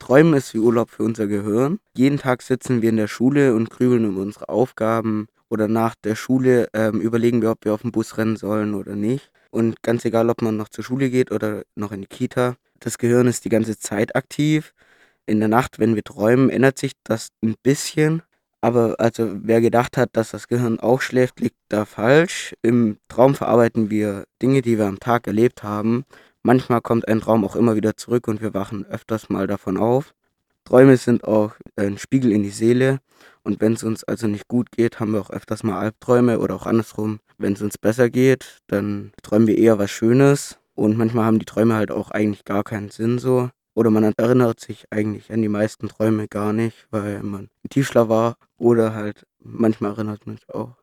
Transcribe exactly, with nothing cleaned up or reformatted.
Träumen ist wie Urlaub für unser Gehirn. Jeden Tag sitzen wir in der Schule und grübeln um unsere Aufgaben oder nach der Schule, ähm, überlegen wir, ob wir auf 'n Bus rennen sollen oder nicht. Und ganz egal, ob man noch zur Schule geht oder noch in die Kita, das Gehirn ist die ganze Zeit aktiv. In der Nacht, wenn wir träumen, ändert sich das 'n bisschen, aber also, wer gedacht hat, dass das Gehirn auch schläft, liegt da falsch. Im Traum verarbeiten wir Dinge, die wir am Tag erlebt haben. Manchmal kommt ein Traum auch immer wieder zurück und wir wachen öfters mal davon auf. Träume sind auch ein Spiegel in die Seele und wenn's uns also nicht gut geht, haben wir auch öfters mal Albträume oder auch andersrum. Wenn's uns besser geht, dann träumen wir eher was Schönes und manchmal haben die Träume halt auch eigentlich gar keinen Sinn so oder man erinnert sich eigentlich an die meisten Träume gar nicht, weil man im Tiefschlaf war oder halt manchmal erinnert man sich auch.